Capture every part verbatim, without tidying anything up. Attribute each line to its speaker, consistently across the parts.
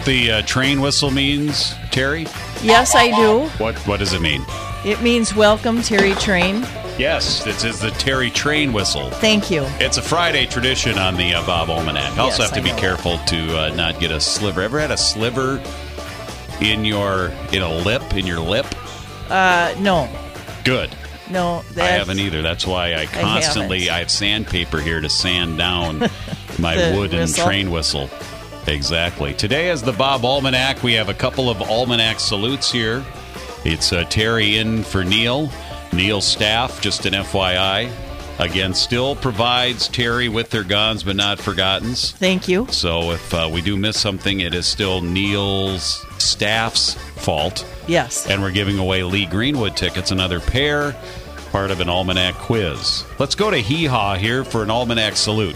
Speaker 1: the uh, train whistle means, Terry?
Speaker 2: Yes, I do.
Speaker 1: What What does it mean?
Speaker 2: It means welcome, Terry Train.
Speaker 1: Yes, this is the Terry train whistle.
Speaker 2: Thank you.
Speaker 1: It's a Friday tradition on the uh, Bob Almanac. You also
Speaker 2: Yes,
Speaker 1: have to
Speaker 2: I
Speaker 1: be
Speaker 2: know.
Speaker 1: careful to uh, not get a sliver. Ever had a sliver in your in a lip in your lip?
Speaker 2: Uh, no,
Speaker 1: Good.
Speaker 2: no.
Speaker 1: I
Speaker 2: That's,
Speaker 1: haven't either. That's why I constantly
Speaker 2: haven't.
Speaker 1: I, have sandpaper here to sand down my
Speaker 2: The
Speaker 1: wooden
Speaker 2: whistle.
Speaker 1: train whistle. Exactly. Today is the Bob Almanac. We have a couple of Almanac salutes here. It's uh, Terry in for Neil. Neil's staff, just an F Y I, again, still provides Terry with their guns, but not forgottens.
Speaker 2: Thank you.
Speaker 1: So if uh, we do miss something, it is still Neil's staff's fault.
Speaker 2: Yes.
Speaker 1: And we're giving away Lee Greenwood tickets, another pair, part of an Almanac quiz. Let's go to Hee Haw here for an Almanac salute.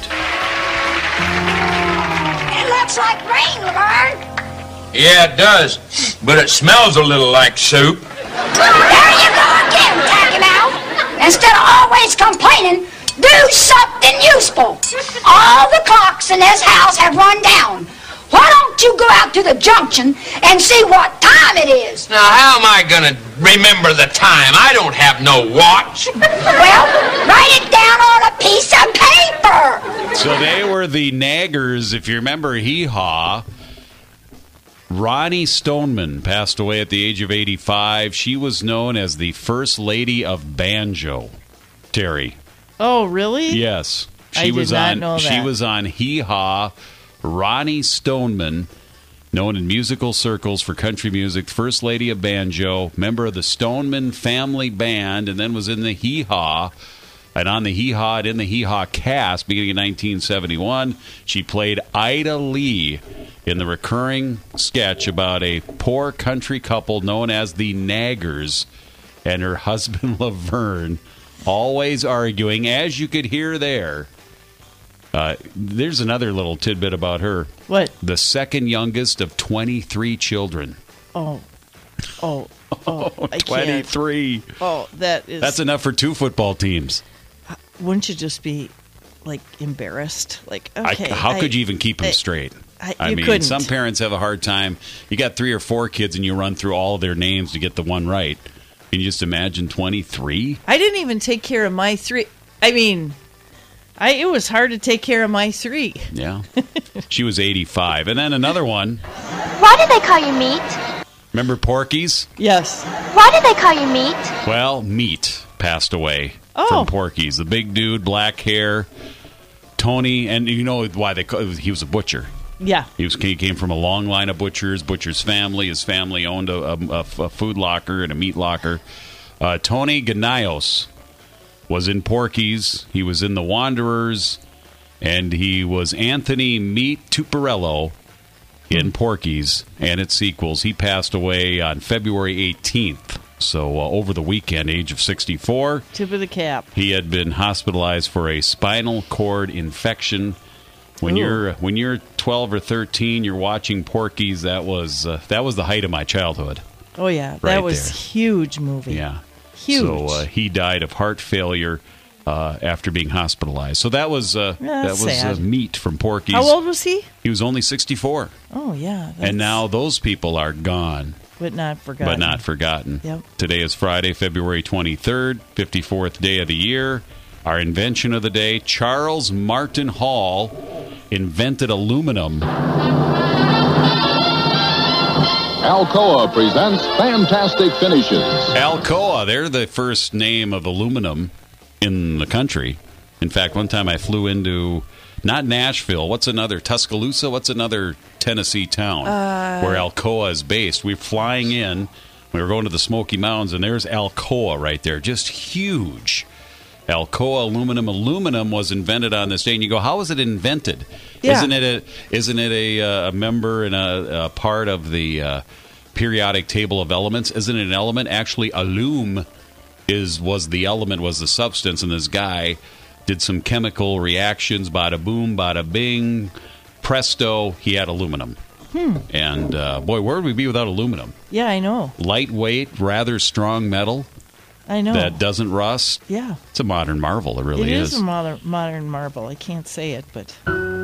Speaker 3: It looks like rain, Laverne.
Speaker 4: Yeah, it does. But it smells a little like soup.
Speaker 3: There you go again, tagging out. Instead of always complaining, do something useful. All the clocks in this house have run down. Why don't you go out to the junction and see what time it is?
Speaker 4: Now, how am I going to remember the time? I don't have no watch.
Speaker 3: Well, write it down on a piece of paper.
Speaker 1: So they were the naggers, if you remember Hee Haw. Ronnie Stoneman passed away at the age of eighty-five. She was known as the First Lady of Banjo. Terry.
Speaker 2: Oh, really?
Speaker 1: Yes. She
Speaker 2: I did
Speaker 1: was
Speaker 2: not
Speaker 1: on
Speaker 2: know
Speaker 1: she
Speaker 2: that.
Speaker 1: was on Hee Haw. Ronnie Stoneman, known in musical circles for country music, First Lady of Banjo, member of the Stoneman Family Band, and then was in the Hee Haw. And on the Hee Haw, and in the Hee Haw cast, beginning in nineteen seventy-one, she played Ida Lee in the recurring sketch about a poor country couple known as the Naggers and her husband Laverne, always arguing, as you could hear there. Uh, there's another little tidbit about her.
Speaker 2: What?
Speaker 1: The second youngest of twenty-three children.
Speaker 2: Oh, oh, oh! I can't.
Speaker 1: twenty-three.
Speaker 2: Oh, that is.
Speaker 1: That's enough for two football teams.
Speaker 2: Wouldn't you just be like embarrassed? Like, okay,
Speaker 1: I, how
Speaker 2: I-
Speaker 1: could you even keep them
Speaker 2: I-
Speaker 1: straight?
Speaker 2: I- you
Speaker 1: mean,
Speaker 2: couldn't.
Speaker 1: some parents have a hard time. You got three or four kids, and you run through all of their names to get the one right. Can you just imagine twenty-three?
Speaker 2: I didn't even take care of my three. I mean, I it was hard to take care of my three.
Speaker 1: Yeah. She was eighty-five. And then another one.
Speaker 5: Why do they call you Meat?
Speaker 1: Remember Porky's?
Speaker 2: Yes.
Speaker 5: Why do they call you Meat?
Speaker 1: Well, Meat passed away
Speaker 2: Oh.
Speaker 1: from Porky's. The big dude, black hair, Tony, and you know why they call, he was a butcher.
Speaker 2: Yeah.
Speaker 1: He was he came from a long line of butchers. Butcher's family. His family owned a, a, a food locker and a meat locker. Uh, Tony Ganaios was in Porky's. He was in The Wanderers, and he was Anthony Meat Tuparello in Porky's and its sequels. He passed away on February eighteenth. So uh, over the weekend, age of sixty-four.
Speaker 2: Tip of the cap.
Speaker 1: He had been hospitalized for a spinal cord infection. When
Speaker 2: Ooh.
Speaker 1: you're when you're twelve or thirteen, you're watching Porky's. That was uh, that was the height of my childhood.
Speaker 2: Oh yeah, that
Speaker 1: Right
Speaker 2: was
Speaker 1: there.
Speaker 2: huge movie.
Speaker 1: Yeah,
Speaker 2: Huge.
Speaker 1: So uh, he died of heart failure uh, after being hospitalized. So that was uh,
Speaker 2: Yeah,
Speaker 1: that
Speaker 2: that's
Speaker 1: was uh,
Speaker 2: sad.
Speaker 1: Meat from Porky's.
Speaker 2: How old was he?
Speaker 1: He was only sixty-four,
Speaker 2: Oh yeah. That's,
Speaker 1: and now those people are gone,
Speaker 2: but not forgotten.
Speaker 1: but not forgotten.
Speaker 2: Yep.
Speaker 1: Today is Friday, February twenty-third, fifty-fourth day of the year. Our invention of the day: Charles Martin Hall invented aluminum.
Speaker 6: Alcoa presents Fantastic Finishes.
Speaker 1: Alcoa, they're the first name of aluminum in the country. In fact, one time I flew into, not Nashville, what's another, Tuscaloosa? What's another Tennessee town where Alcoa is based? We were flying in, we were going to the Smoky Mountains, and there's Alcoa right there, just huge. Alcoa aluminum. Aluminum was invented on this day, and you go, how was it invented?
Speaker 2: Yeah.
Speaker 1: Isn't it a isn't it a, uh, a member and a, a part of the uh, periodic table of elements? Isn't it an element? Actually, alum is was the element, was the substance, and this guy did some chemical reactions. Bada boom, bada bing, presto, he had aluminum.
Speaker 2: Hmm.
Speaker 1: And uh, boy, where would we be without aluminum?
Speaker 2: Yeah, I know.
Speaker 1: Lightweight, rather strong metal
Speaker 2: I know.
Speaker 1: that doesn't rust.
Speaker 2: Yeah.
Speaker 1: It's a modern marvel. It really
Speaker 2: It
Speaker 1: is.
Speaker 2: is a modern, modern marvel. I can't say it, but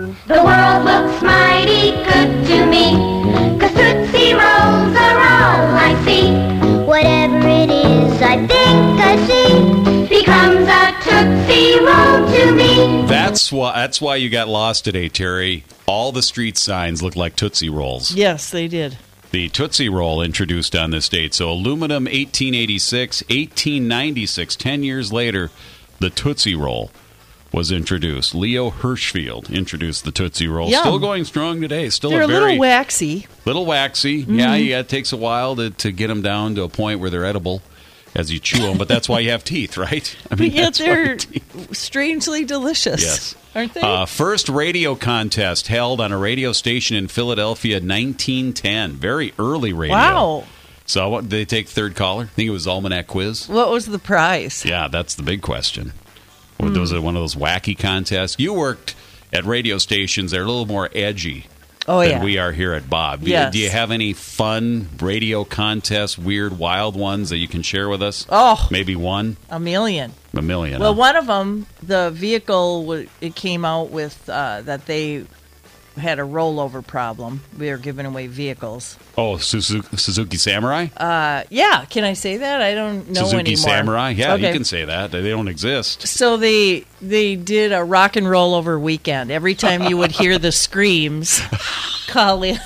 Speaker 7: The world looks mighty good to me, 'cause Tootsie Rolls are all I see. Whatever it is I think I see becomes a Tootsie Roll to me.
Speaker 1: That's why, that's why you got lost today, Terry. All the street signs look like Tootsie Rolls.
Speaker 2: Yes, they did.
Speaker 1: The Tootsie Roll introduced on this date. So aluminum, eighteen eighty-six, eighteen ninety-six, ten years later, the Tootsie Roll was introduced. Leo Hirschfield introduced the Tootsie Roll.
Speaker 2: Yum.
Speaker 1: Still going strong today. Still
Speaker 2: They're
Speaker 1: a
Speaker 2: a
Speaker 1: very
Speaker 2: little waxy.
Speaker 1: little waxy.
Speaker 2: Mm-hmm.
Speaker 1: Yeah, yeah, it takes a while to, to get them down to a point where they're edible as you chew them. But that's why you have teeth, right? I
Speaker 2: But yet
Speaker 1: that's why
Speaker 2: they're
Speaker 1: teeth-
Speaker 2: strangely delicious.
Speaker 1: Yes.
Speaker 2: Aren't they?
Speaker 1: Uh, first radio contest held on a radio station in Philadelphia, nineteen ten. Very early radio.
Speaker 2: Wow.
Speaker 1: So what, did they take third caller? I think it was Almanac Quiz.
Speaker 2: What was the prize?
Speaker 1: Yeah, that's the big question.
Speaker 2: Hmm.
Speaker 1: Was it one of those wacky contests? You worked at radio stations. They're a little more edgy
Speaker 2: Oh,
Speaker 1: than
Speaker 2: yeah.
Speaker 1: we are here at Bob. Do you-
Speaker 2: Yes.
Speaker 1: Do you have any fun radio contests, weird, wild ones that you can share with us?
Speaker 2: Oh.
Speaker 1: Maybe one?
Speaker 2: A million.
Speaker 1: A million.
Speaker 2: Well,
Speaker 1: huh?
Speaker 2: one of them, the vehicle, wa- it came out with uh, that they had a rollover problem. We were giving away vehicles.
Speaker 1: Oh, Suzuki, Suzuki Samurai?
Speaker 2: Uh, yeah, can I say that? I don't know
Speaker 1: Suzuki
Speaker 2: anymore.
Speaker 1: Samurai? Yeah,
Speaker 2: Okay.
Speaker 1: you can say that. They don't exist.
Speaker 2: So they they did a rock and roll over weekend. Every time you would hear the screams, call in.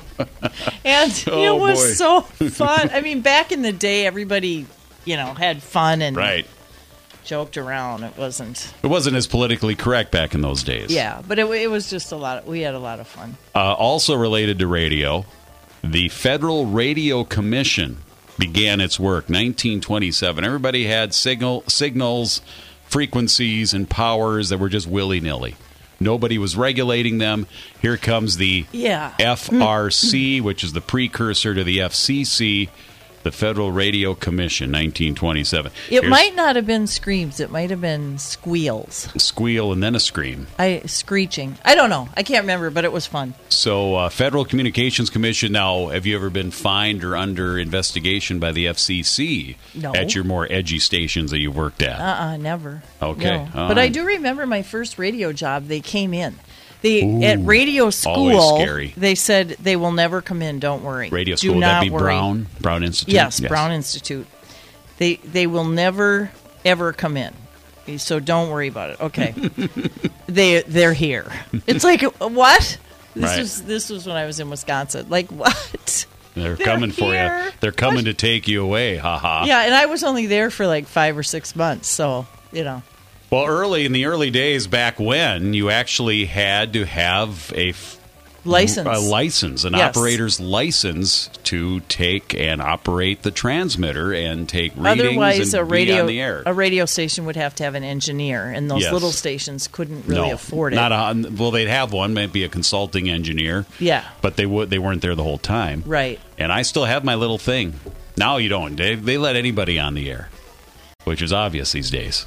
Speaker 2: And
Speaker 1: Oh,
Speaker 2: it was
Speaker 1: boy.
Speaker 2: so fun. I mean, back in the day, everybody, you know, had fun and
Speaker 1: Right.
Speaker 2: joked around. It wasn't,
Speaker 1: It wasn't as politically correct back in those days.
Speaker 2: yeah, but it, it was just a lot. Of, we had a lot of fun.
Speaker 1: Uh, also related to radio, the Federal Radio Commission began its work nineteen twenty-seven. Everybody had signal signals, frequencies, and powers that were just willy-nilly. Nobody was regulating them. Here comes the
Speaker 2: Yeah.
Speaker 1: F R C, which is the precursor to the F C C, the Federal Radio Commission, nineteen twenty-seven.
Speaker 2: It
Speaker 1: Here's
Speaker 2: might not have been screams. It might have been squeals.
Speaker 1: a squeal and then a scream.
Speaker 2: I screeching. I don't know. I can't remember, but it was fun.
Speaker 1: So, uh, Federal Communications Commission. Now, have you ever been fined or under investigation by the F C C
Speaker 2: No.
Speaker 1: at your more edgy stations that you've worked at?
Speaker 2: Uh-uh, never.
Speaker 1: Okay.
Speaker 2: No.
Speaker 1: All
Speaker 2: But I
Speaker 1: right.
Speaker 2: do remember my first radio job. They came in. They
Speaker 1: Ooh,
Speaker 2: at radio school.
Speaker 1: always scary.
Speaker 2: They said they will never come in. Don't worry.
Speaker 1: Radio
Speaker 2: Do
Speaker 1: school, would
Speaker 2: not
Speaker 1: that be
Speaker 2: worry.
Speaker 1: Brown? Brown Institute?
Speaker 2: Yes, Brown Institute. They they will never ever come in. So don't worry about it. Okay. they they're here. It's like what? This
Speaker 1: Right.
Speaker 2: was this was when I was in Wisconsin. Like what?
Speaker 1: They're,
Speaker 2: They're
Speaker 1: coming for you.
Speaker 2: here.
Speaker 1: They're coming to take you away. Ha ha.
Speaker 2: Yeah, and I was only there for like five or six months. So you know.
Speaker 1: Well, early in the early days, back when you actually had to have a f-
Speaker 2: License.
Speaker 1: a license, an
Speaker 2: Yes.
Speaker 1: operator's license to take and operate the transmitter and take readings
Speaker 2: Otherwise,
Speaker 1: and
Speaker 2: a radio
Speaker 1: be on the air.
Speaker 2: a radio station would have to have an engineer, and those
Speaker 1: Yes.
Speaker 2: little stations couldn't really
Speaker 1: no,
Speaker 2: afford it.
Speaker 1: Not a, well, they'd have one, maybe a consulting engineer.
Speaker 2: Yeah.
Speaker 1: but they would they weren't there the whole time.
Speaker 2: Right.
Speaker 1: And I still have my little thing. Now you don't. They they let anybody on the air, which is obvious these days.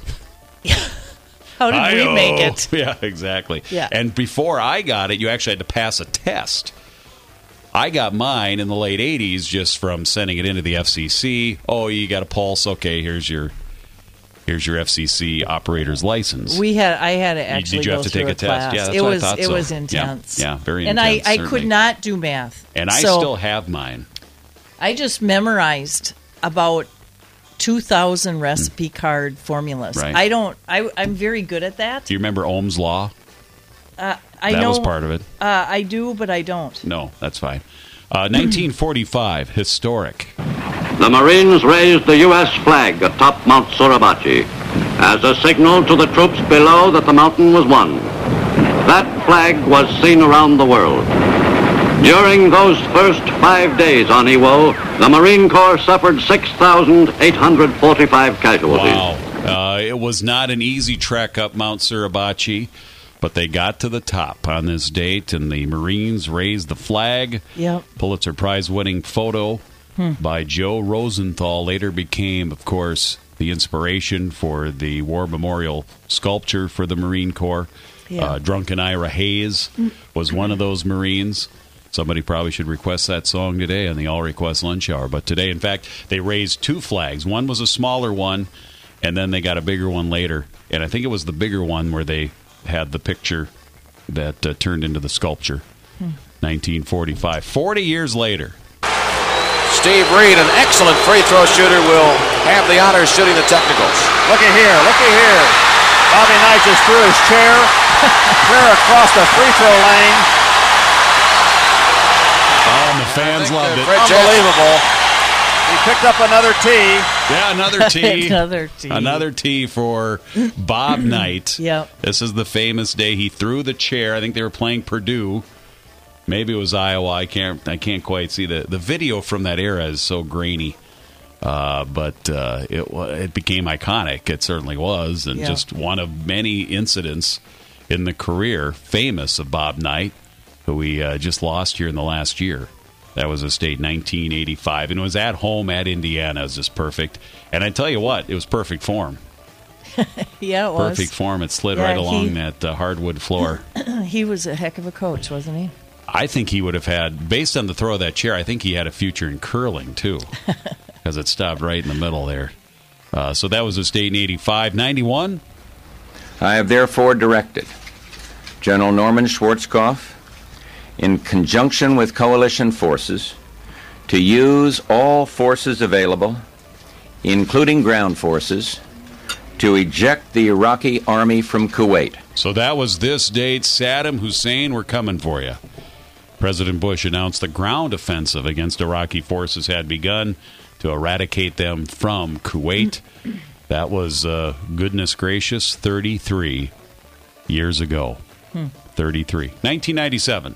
Speaker 2: How did
Speaker 1: I
Speaker 2: we
Speaker 1: know.
Speaker 2: make it?
Speaker 1: Yeah, exactly.
Speaker 2: Yeah.
Speaker 1: And before I got it, you actually had to pass a test. I got mine in the late eighties just from sending it into the F C C. Oh, you got a pulse. Okay, here's your here's your F C C operator's license.
Speaker 2: We had I had to actually
Speaker 1: did you have
Speaker 2: go
Speaker 1: to
Speaker 2: through
Speaker 1: take a test?
Speaker 2: class.
Speaker 1: Yeah, that's
Speaker 2: it
Speaker 1: what I
Speaker 2: was
Speaker 1: thought
Speaker 2: it
Speaker 1: so.
Speaker 2: was
Speaker 1: Yeah.
Speaker 2: intense.
Speaker 1: Yeah, very
Speaker 2: and
Speaker 1: intense,
Speaker 2: I, I
Speaker 1: certainly.
Speaker 2: could not do math.
Speaker 1: and I
Speaker 2: So
Speaker 1: still have mine.
Speaker 2: I just memorized about two thousand recipe card formulas.
Speaker 1: Right.
Speaker 2: I don't I I'm very good at that.
Speaker 1: Do you remember Ohm's law?
Speaker 2: Uh, I
Speaker 1: that
Speaker 2: know
Speaker 1: was part of it.
Speaker 2: Uh, I do, but I don't.
Speaker 1: No, that's fine. Uh, nineteen forty-five, historic.
Speaker 8: The Marines raised the U S flag atop Mount Suribachi as a signal to the troops below that the mountain was won. That flag was seen around the world. During those first five days on Iwo, the Marine Corps suffered six thousand eight hundred forty-five casualties.
Speaker 1: Wow. Uh, it was not an easy trek up Mount Suribachi, but they got to the top on this date, and the Marines raised the flag.
Speaker 2: Yep.
Speaker 1: Pulitzer Prize-winning photo
Speaker 2: Hmm.
Speaker 1: by Joe Rosenthal later became, of course, the inspiration for the War Memorial sculpture for the Marine Corps.
Speaker 2: Yeah.
Speaker 1: Uh, Drunken Ira Hayes was one of those Marines. Somebody probably should request that song today on the All Request Lunch Hour. But today, in fact, they raised two flags. One was a smaller one, and then they got a bigger one later. And I think it was the bigger one where they had the picture that uh, turned into the sculpture. Hmm. nineteen forty-five. forty years later.
Speaker 9: Steve Reed, an excellent free throw shooter, will have the honors shooting the technicals.
Speaker 10: Looky here, looky here. Bobby Knight just threw his chair clear across the free throw lane.
Speaker 1: Oh, and the fans loved it.
Speaker 10: Unbelievable. He picked up another tee.
Speaker 1: Yeah, another tee.
Speaker 2: another tee.
Speaker 1: Another tee for Bob Knight.
Speaker 2: Yep.
Speaker 1: This is the famous day he threw the chair. I think they were playing Purdue. Maybe it was Iowa. I can't. I can't quite see the the video from that era is so grainy. Uh, but uh, it it became iconic. It certainly was, and
Speaker 2: yeah.
Speaker 1: just one of many incidents in the career, famous of Bob Knight, who we uh, just lost here in the last year. That was his date, nineteen eighty-five, and it was at home at Indiana. It was just perfect. And I tell you what, it was perfect form.
Speaker 2: Yeah, it was.
Speaker 1: Perfect form. It slid
Speaker 2: yeah,
Speaker 1: right along
Speaker 2: he,
Speaker 1: that uh, hardwood floor.
Speaker 2: He was a heck of a coach, wasn't he?
Speaker 1: I think he would have had, based on the throw of that chair, I think he had a future in curling, too, because it stopped right in the middle there. Uh, so that was his date in eighty-five. ninety-one?
Speaker 11: I have therefore directed General Norman Schwarzkopf, in conjunction with coalition forces, to use all forces available, including ground forces, to eject the Iraqi army from Kuwait.
Speaker 1: So that was this date. Saddam Hussein, we're coming for you. President Bush announced the ground offensive against Iraqi forces had begun to eradicate them from Kuwait. That was, uh, goodness gracious, thirty-three years ago. Hmm. thirty-three. nineteen ninety-seven.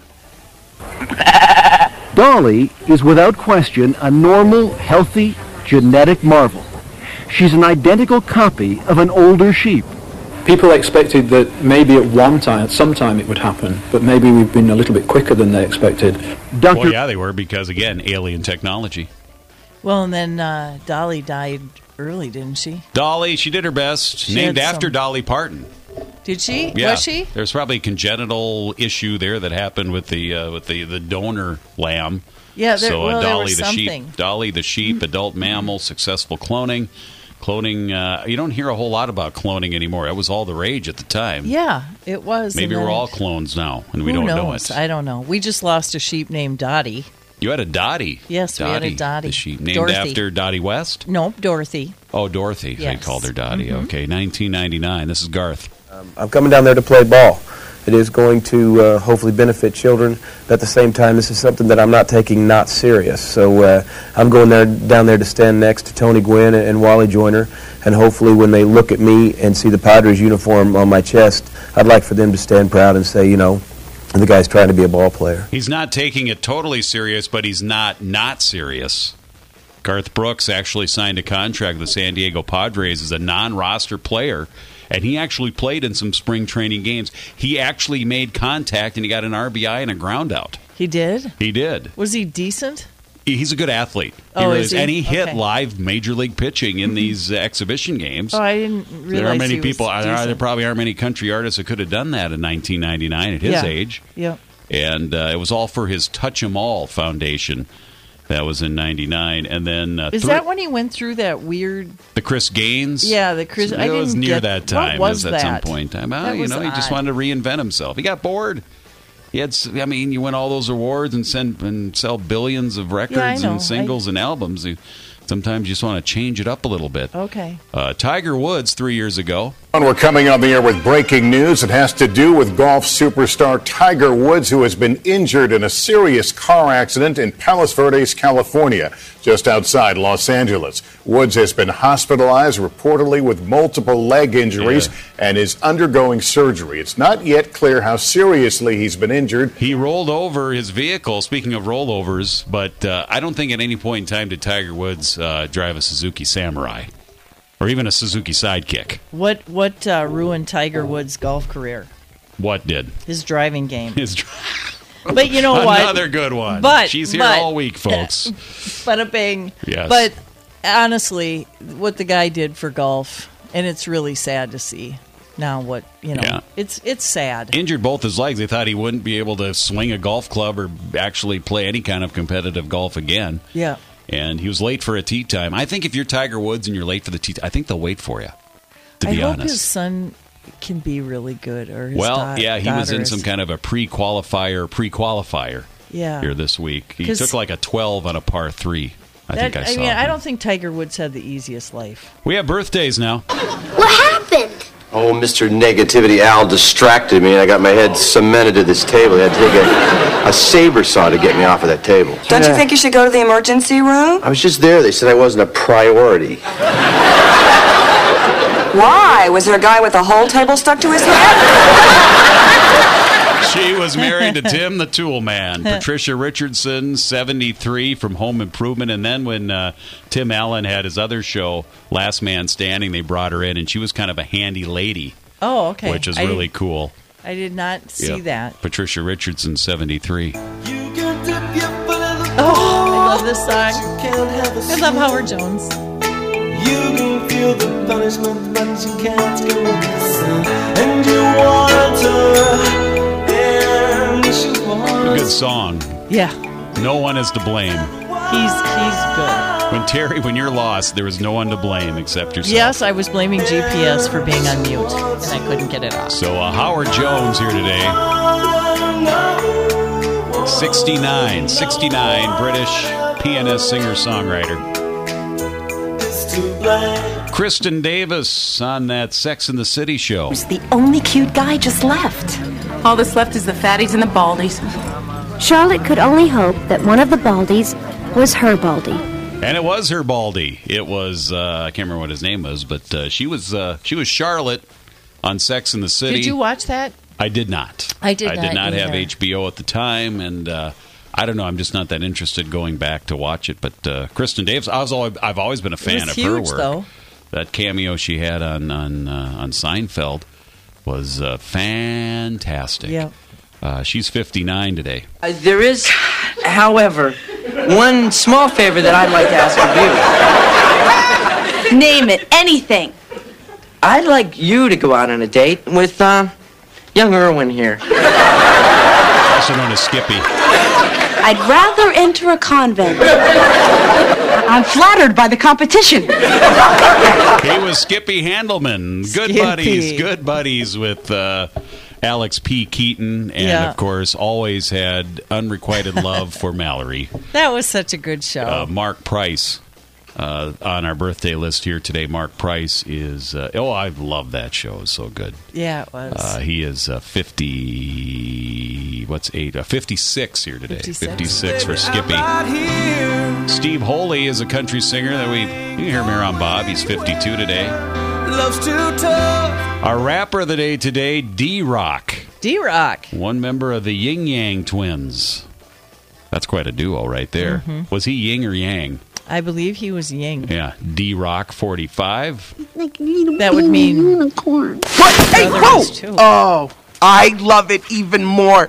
Speaker 12: Dolly is without question a normal, healthy, genetic marvel. She's an identical copy of an older sheep.
Speaker 13: People expected that maybe at one time, at some time it would happen, but maybe we've been a little bit quicker than they expected.
Speaker 1: Doctor Well, yeah, they were, because, again, alien technology.
Speaker 2: Well, and then uh, Dolly died early, didn't she?
Speaker 1: Dolly, she did her best.
Speaker 2: She
Speaker 1: named
Speaker 2: had
Speaker 1: after
Speaker 2: some-
Speaker 1: Dolly Parton.
Speaker 2: Did she?
Speaker 1: Yeah.
Speaker 2: Was she?
Speaker 1: There's probably a congenital issue there that happened with the uh, with the, the donor lamb.
Speaker 2: Yeah, there,
Speaker 1: so uh,
Speaker 2: well, there
Speaker 1: Dolly
Speaker 2: was
Speaker 1: the
Speaker 2: something.
Speaker 1: sheep, Dolly the sheep, adult mammal, successful cloning. Cloning, uh, you don't hear a whole lot about cloning anymore. That was all the rage at the time.
Speaker 2: Yeah, it was.
Speaker 1: Maybe
Speaker 2: and
Speaker 1: we're
Speaker 2: then-
Speaker 1: all clones now, and we
Speaker 2: Who
Speaker 1: don't
Speaker 2: knows?
Speaker 1: know it.
Speaker 2: I don't know. We just lost a sheep named Dottie.
Speaker 1: You had a Dottie.
Speaker 2: Yes, we had a Dottie.
Speaker 1: The sheep named
Speaker 2: Dorothy.
Speaker 1: after Dottie West?
Speaker 2: Nope, Dorothy.
Speaker 1: Oh, Dorothy.
Speaker 2: Yes.
Speaker 1: They called her Dottie.
Speaker 2: Mhm.
Speaker 1: Okay, nineteen ninety-nine. This is Garth.
Speaker 14: Um, I'm coming down there to play ball. It is going to uh, hopefully benefit children. But at the same time, this is something that I'm not taking not serious. So uh, I'm going there down there to stand next to Tony Gwynn and, and Wally Joyner. And hopefully when they look at me and see the Padres uniform on my chest, I'd like for them to stand proud and say, you know, the guy's trying to be a ball player.
Speaker 1: He's not taking it totally serious, but he's not not serious. Garth Brooks actually signed a contract with the San Diego Padres as a non-roster player, and he actually played in some spring training games. He actually made contact, and he got an R B I and a ground out.
Speaker 2: He did?
Speaker 1: He did.
Speaker 2: Was he decent?
Speaker 1: He's a good athlete.
Speaker 2: Oh,
Speaker 1: he really
Speaker 2: is he?
Speaker 1: And he hit
Speaker 2: Okay.
Speaker 1: live major league pitching in these uh, exhibition games.
Speaker 2: Oh, I didn't realize
Speaker 1: There aren't many
Speaker 2: he was
Speaker 1: people. There, are, there
Speaker 2: decent.
Speaker 1: probably aren't many country artists that could have done that in nineteen ninety-nine at his
Speaker 2: Yeah.
Speaker 1: age.
Speaker 2: Yep.
Speaker 1: And uh, it was all for his Touch 'Em All Foundation. That was in ninety-nine, and then uh,
Speaker 2: Is
Speaker 1: thr-
Speaker 2: that when he went through that weird...
Speaker 1: the Chris Gaines?
Speaker 2: Yeah, the Chris...
Speaker 1: It
Speaker 2: I
Speaker 1: was
Speaker 2: didn't
Speaker 1: near
Speaker 2: get,
Speaker 1: that time.
Speaker 2: What was
Speaker 1: it
Speaker 2: that?
Speaker 1: at some point in time. Well,
Speaker 2: That
Speaker 1: you
Speaker 2: was
Speaker 1: know, he just
Speaker 2: odd.
Speaker 1: wanted to reinvent himself. He got bored. He had. s- I mean, you win all those awards and send and sell billions of records
Speaker 2: Yeah, I know.
Speaker 1: and singles
Speaker 2: I-
Speaker 1: and albums. You, sometimes you just want to change it up a little bit.
Speaker 2: Okay.
Speaker 1: Uh, Tiger Woods three years ago.
Speaker 15: And we're coming on the air with breaking news. It has to do with golf superstar Tiger Woods, who has been injured in a serious car accident in Palos Verdes, California, just outside Los Angeles. Woods has been hospitalized, reportedly with multiple leg injuries, and is undergoing surgery. It's not yet clear how seriously he's been injured.
Speaker 1: He rolled over his vehicle, speaking of rollovers, but uh, I don't think at any point in time did Tiger Woods uh, drive a Suzuki Samurai or even a Suzuki Sidekick.
Speaker 2: What what uh, ruined Tiger Woods' golf career?
Speaker 1: What did?
Speaker 2: His driving game.
Speaker 1: His dri-
Speaker 2: But you know what?
Speaker 1: Another good one.
Speaker 2: But
Speaker 1: She's here
Speaker 2: but-
Speaker 1: all week, folks.
Speaker 2: Bada bing.
Speaker 1: Yes.
Speaker 2: But honestly, what the guy did for golf, and it's really sad to see now what, you know,
Speaker 1: Yeah.
Speaker 2: it's it's sad.
Speaker 1: Injured both his legs. They thought he wouldn't be able to swing a golf club or actually play any kind of competitive golf again.
Speaker 2: Yeah.
Speaker 1: And he was late for a tee time. I think if you're Tiger Woods and you're late for the tee, I think they'll wait for you. To
Speaker 2: I
Speaker 1: be
Speaker 2: hope
Speaker 1: honest,
Speaker 2: his son can be really good. Or his
Speaker 1: Well,
Speaker 2: da-
Speaker 1: yeah, he was in
Speaker 2: daughters.
Speaker 1: some kind of a pre-qualifier, pre-qualifier
Speaker 2: Yeah.
Speaker 1: here this week. He
Speaker 2: 'Cause-
Speaker 1: took like a twelve on a par three. I
Speaker 2: That-
Speaker 1: think I saw.
Speaker 2: mean,
Speaker 1: him.
Speaker 2: I don't think Tiger Woods had the easiest life.
Speaker 1: We have birthdays now.
Speaker 16: What happened? Oh, Mister Negativity Al distracted me, and I got my head cemented to this table. I had to take a, a saber saw to get me off of that table.
Speaker 17: Don't you think you should go to the emergency room?
Speaker 16: I was just there. They said I wasn't a priority.
Speaker 17: Why? Was there a guy with a whole table stuck to his head?
Speaker 1: She was married to Tim the Tool Man. Patricia Richardson, seventy-three, from Home Improvement. And then when uh, Tim Allen had his other show, Last Man Standing, they brought her in, and she was kind of a handy lady,
Speaker 2: Oh, okay.
Speaker 1: which is
Speaker 2: I
Speaker 1: really
Speaker 2: did-
Speaker 1: cool.
Speaker 2: I did not see
Speaker 1: Yeah.
Speaker 2: that.
Speaker 1: Patricia Richardson, seventy-three.
Speaker 2: Oh, I love this song. I love Howard Jones.
Speaker 18: You can feel the punishment, but you can't go with the sin. And you want her, and she
Speaker 1: A
Speaker 18: wants
Speaker 1: good song.
Speaker 2: Yeah.
Speaker 1: No one is to blame.
Speaker 2: He's he's good.
Speaker 1: When Terry, when you're lost, there is no one to blame except yourself.
Speaker 2: Yes, I was blaming G P S for being on mute, and I couldn't get it off.
Speaker 1: So uh, Howard Jones here today. sixty-nine, sixty-nine, British pianist, singer, songwriter. Kristen Davis on that Sex and the City show.
Speaker 19: The only cute guy just left. All that's left is the fatties and the baldies.
Speaker 5: Charlotte could only hope that one of the Baldies was her Baldy.
Speaker 1: And it was her Baldy. It was uh, I can't remember what his name was, but uh, she was uh, she was Charlotte on Sex and the City.
Speaker 2: Did you watch that?
Speaker 1: I did not.
Speaker 2: I did
Speaker 1: I
Speaker 2: not
Speaker 1: did not have
Speaker 2: either.
Speaker 1: H B O at the time, and uh, I don't know. I'm just not that interested going back to watch it. But uh, Kristen Davis, I was always, I've always been a fan
Speaker 2: was
Speaker 1: of
Speaker 2: huge,
Speaker 1: her work.
Speaker 2: though.
Speaker 1: That cameo she had on on uh, on Seinfeld was uh, fantastic.
Speaker 2: Yeah.
Speaker 1: Uh, she's fifty-nine today.
Speaker 20: Uh, there is, however, one small favor that I'd like to ask of you.
Speaker 19: Name it, anything.
Speaker 20: I'd like you to go out on a date with uh, young Irwin here.
Speaker 1: Also known as Skippy.
Speaker 19: I'd rather enter a convent. I'm flattered by the competition.
Speaker 1: He was Skippy Handelman. Good
Speaker 2: Skippy.
Speaker 1: buddies. Good buddies with uh, Alex P. Keaton. And,
Speaker 2: Yeah.
Speaker 1: of course, always had unrequited love for Mallory.
Speaker 2: That was such a good show.
Speaker 1: Uh, Mark Price. Uh, on our birthday list here today, Mark Price is... Uh, oh, I love that show. It's so good.
Speaker 2: yeah, it was.
Speaker 1: Uh, he is uh, fifty... What's eight? Uh, fifty-six here today.
Speaker 2: fifty-six.
Speaker 1: fifty-six for Skippy. Steve Holy is a country singer that we... You can hear him here on Bob. He's fifty-two today.
Speaker 18: love's too tough.
Speaker 1: Our rapper of the day today, D-Rock.
Speaker 2: D-Rock.
Speaker 1: One member of the Yin Yang Twins. That's quite a duo right there.
Speaker 2: Mhm.
Speaker 1: Was he Ying or Yang?
Speaker 2: I believe he was Ying.
Speaker 1: Yeah, D-Rock, forty-five.
Speaker 2: That would mean
Speaker 21: unicorn. What? Hey,
Speaker 2: brothers,
Speaker 21: whoa!
Speaker 2: too.
Speaker 21: Oh, I love it even more.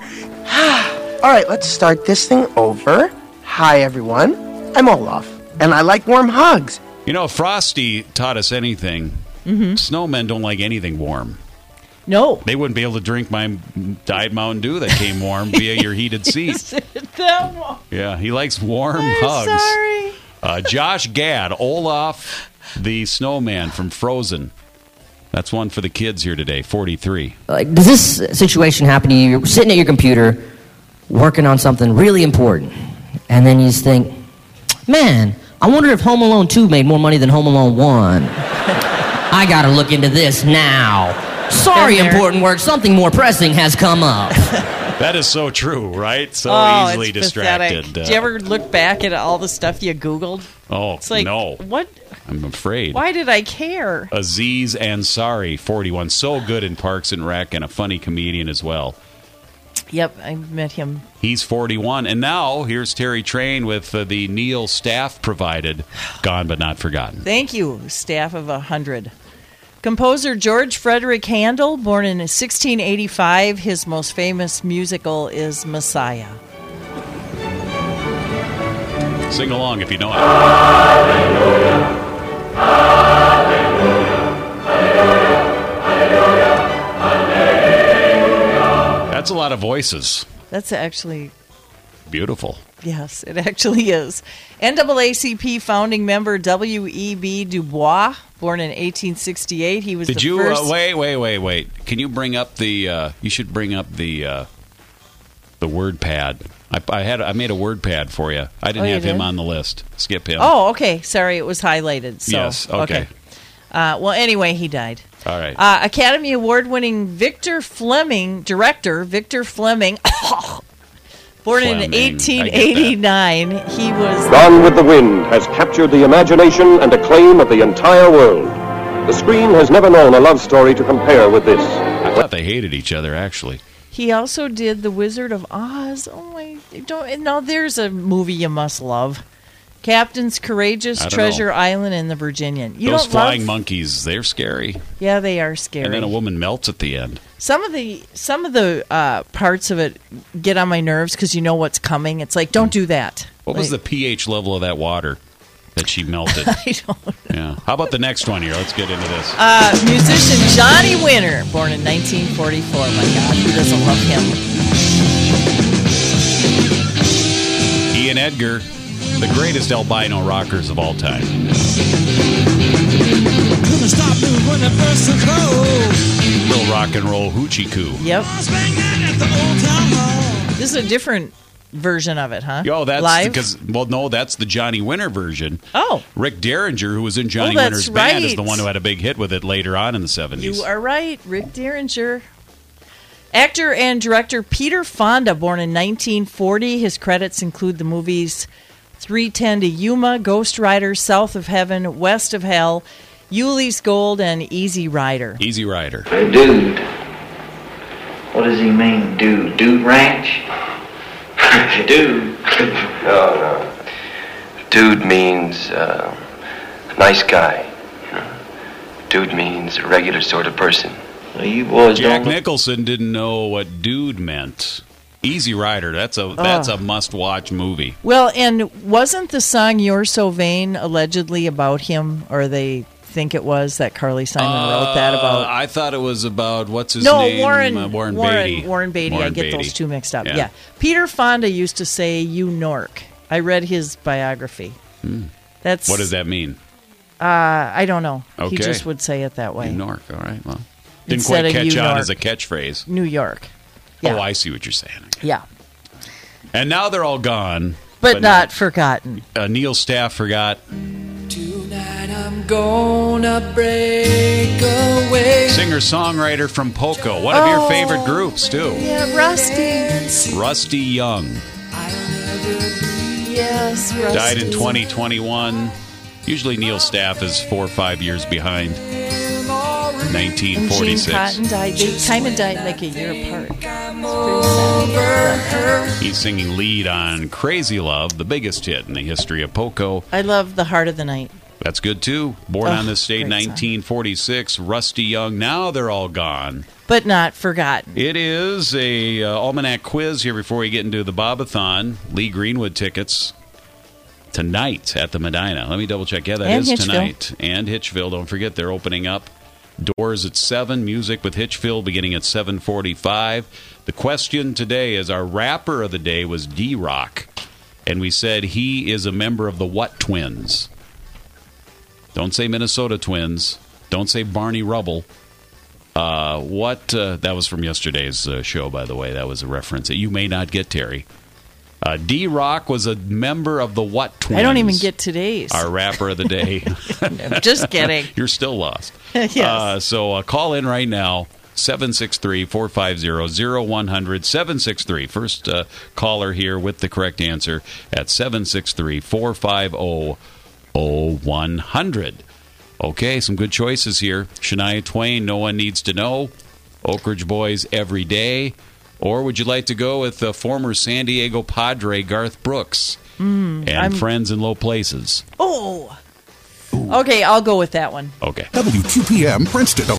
Speaker 21: All right, let's start this thing over. Hi, everyone. I'm Olaf, and I like warm hugs.
Speaker 1: You know, if Frosty taught us anything,
Speaker 2: Mm-hmm.
Speaker 1: snowmen don't like anything warm.
Speaker 2: No.
Speaker 1: They wouldn't be able to drink my Diet Mountain Dew that came warm via your heated seat.
Speaker 2: that one.
Speaker 1: Yeah, he likes warm
Speaker 2: I'm
Speaker 1: hugs.
Speaker 2: sorry.
Speaker 1: Uh, Josh Gad, Olaf the Snowman from Frozen. That's one for the kids here today, forty-three.
Speaker 22: Like, does this situation happen to you? You're sitting at your computer, working on something really important, and then you just think, man, I wonder if Home Alone two made more money than Home Alone one. I gotta look into this now. Sorry,
Speaker 2: Been there.
Speaker 22: important work, something more pressing has come up.
Speaker 1: That is so true, right? So
Speaker 2: oh,
Speaker 1: easily
Speaker 2: it's
Speaker 1: distracted.
Speaker 2: pathetic. Did you ever look back at all the stuff you Googled?
Speaker 1: Oh,
Speaker 2: It's like,
Speaker 1: no.
Speaker 2: what?
Speaker 1: I'm afraid.
Speaker 2: Why did I care?
Speaker 1: Aziz Ansari, forty-one. So good in Parks and Rec and a funny comedian as well.
Speaker 2: Yep, I met him.
Speaker 1: He's forty-one. And now here's Terry Train with uh, the Neil Staff provided Gone But Not Forgotten.
Speaker 2: Thank you, staff of a hundred. Composer George Frederick Handel, born in sixteen eighty-five, his most famous musical is Messiah.
Speaker 1: Sing along if you know it. That's a lot of voices.
Speaker 2: That's actually,
Speaker 1: Beautiful.
Speaker 2: yes, it actually is. N double A C P founding member W E B Du Bois, born in eighteen sixty-eight. He was
Speaker 1: Did
Speaker 2: the
Speaker 1: you
Speaker 2: first.
Speaker 1: uh, wait, wait, wait, wait? Can you bring up the? Uh, you should bring up the uh, the word pad. I, I had I made a word pad for you. I didn't
Speaker 2: Oh, you
Speaker 1: have him
Speaker 2: did?
Speaker 1: on the list. Skip him.
Speaker 2: Oh, okay. Sorry, it was highlighted. So,
Speaker 1: Yes, okay.
Speaker 2: Uh, well, anyway, he died.
Speaker 1: All right.
Speaker 2: Uh, Academy Award-winning Victor Fleming, director Victor Fleming, born
Speaker 6: Fleming,
Speaker 2: in eighteen eighty-nine. He was
Speaker 6: Gone with the Wind has captured the imagination and acclaim of the entire world. The screen has never known a love story to compare with this.
Speaker 1: I thought they hated each other, actually.
Speaker 2: He also did The Wizard of Oz. Oh my! Don't now. There's a movie you must love. Captain's Courageous,
Speaker 1: I don't
Speaker 2: Treasure
Speaker 1: know.
Speaker 2: Island, and The Virginian. You
Speaker 1: Those
Speaker 2: don't
Speaker 1: flying
Speaker 2: love?
Speaker 1: monkeys, they're scary.
Speaker 2: Yeah, they are scary.
Speaker 1: And then a woman melts at the end.
Speaker 2: Some of the some of the uh, parts of it get on my nerves because you know what's coming. It's like, don't do that.
Speaker 1: What was the pH level of that water that she melted?
Speaker 2: I don't know.
Speaker 1: Yeah. How about the next one here? Let's get into this.
Speaker 2: Uh, musician Johnny Winter, born in nineteen forty-four. My God, who doesn't love him?
Speaker 1: Ian Edgar, the greatest albino rockers of all time. Real rock and roll hoochie coo.
Speaker 2: Yep. This is a different version of it, huh?
Speaker 1: Oh, that's
Speaker 2: live.
Speaker 1: because, well, no, that's the Johnny Winter version.
Speaker 2: Oh.
Speaker 1: Rick Derringer, who was in Johnny
Speaker 2: Oh, that's
Speaker 1: Winter's band, is the
Speaker 2: right.
Speaker 1: one who had a big hit with it later on in the seventies.
Speaker 2: You are right, Rick Derringer. Actor and director Peter Fonda, born in nineteen forty. His credits include the movies three ten to Yuma, Ghost Rider, South of Heaven, West of Hell, Yuli's Gold, and Easy Rider.
Speaker 1: Easy Rider.
Speaker 3: Hey, dude. What does he mean, dude? Dude Ranch? Dude.
Speaker 16: No, no. Dude means uh, nice guy. You know? Dude means a regular sort of person.
Speaker 3: You boys
Speaker 1: Jack
Speaker 3: don't...
Speaker 1: Nicholson didn't know what dude meant. Easy Rider, that's a that's a must-watch movie.
Speaker 2: Well, and wasn't the song You're So Vain allegedly about him, or they think it was that Carly Simon wrote that
Speaker 1: Uh,
Speaker 2: about?
Speaker 1: I thought it was about, what's his
Speaker 2: no,
Speaker 1: name?
Speaker 2: Warren,
Speaker 1: Uh, Warren,
Speaker 2: Warren
Speaker 1: Beatty.
Speaker 2: Warren Beatty. I
Speaker 1: Warren
Speaker 2: get
Speaker 1: Beatty.
Speaker 2: those two mixed up.
Speaker 1: Yeah.
Speaker 2: Yeah. Peter Fonda used to say "you Nork." I read his biography.
Speaker 1: Hmm.
Speaker 2: That's
Speaker 1: What does that mean?
Speaker 2: Uh, I don't know.
Speaker 1: Okay.
Speaker 2: He just would say it that way.
Speaker 1: New York, all right, well. Didn't
Speaker 2: Instead
Speaker 1: quite
Speaker 2: of
Speaker 1: catch
Speaker 2: you
Speaker 1: on
Speaker 2: Nork.
Speaker 1: as a catchphrase.
Speaker 2: New York. Yeah.
Speaker 1: Oh, I see what you're saying.
Speaker 2: Yeah,
Speaker 1: And now they're all gone.
Speaker 2: but, not forgotten.
Speaker 1: Uh, Neil Staff forgot.
Speaker 18: Tonight I'm gonna break away.
Speaker 1: Singer-songwriter from Poco. One of your
Speaker 2: Oh.
Speaker 1: favorite groups, too.
Speaker 2: Yeah, Rusty.
Speaker 1: Rusty Young.
Speaker 2: Yes, Rusty.
Speaker 1: Died in twenty twenty-one. Usually Neil Staff is four or five years behind. nineteen
Speaker 2: And Gene
Speaker 1: forty-six.
Speaker 2: Cotton died. They kind of died like a year apart. It's pretty sad.
Speaker 1: He's singing lead on Crazy Love, the biggest hit in the history of Poco.
Speaker 2: I love The Heart of the Night.
Speaker 1: That's good, too. Born
Speaker 2: Oh,
Speaker 1: on this date,
Speaker 2: great song.
Speaker 1: nineteen forty-six. Rusty Young. Now they're all gone.
Speaker 2: But not forgotten.
Speaker 1: It is a uh, almanac quiz here before we get into the Bobathon. Lee Greenwood tickets tonight at the Medina. Let me double check. Yeah, that
Speaker 2: And
Speaker 1: is
Speaker 2: Hitchville.
Speaker 1: tonight. And Hitchville. Don't forget, they're opening up. Doors at seven. Music with Hitchville beginning at seven forty-five. The question today is our rapper of the day was D-Rock. And we said he is a member of the what twins? Don't say Minnesota Twins. Don't say Barney Rubble. Uh, what? Uh, that was from yesterday's uh, show, by the way. That was a reference that you may not get, Terry. Uh, D-Rock was a member of the what twins?
Speaker 2: I don't even get today's.
Speaker 1: Our rapper of the day.
Speaker 2: Just kidding.
Speaker 1: You're still lost.
Speaker 2: Yes.
Speaker 1: Uh, so uh, call in right now. seven six three, four five zero, zero one zero zero. seven six three. First uh, caller here with the correct answer at seven six three, four five zero, zero one zero zero. Okay, some good choices here. Shania Twain, No One Needs to Know. Oak Ridge Boys, Every Day. Or would you like to go with uh, former San Diego Padre Garth Brooks
Speaker 2: Mm,
Speaker 1: and
Speaker 2: I'm-
Speaker 1: Friends in Low Places?
Speaker 2: Oh. Okay, I'll go with that one.
Speaker 1: Okay.
Speaker 4: W two P M Princeton.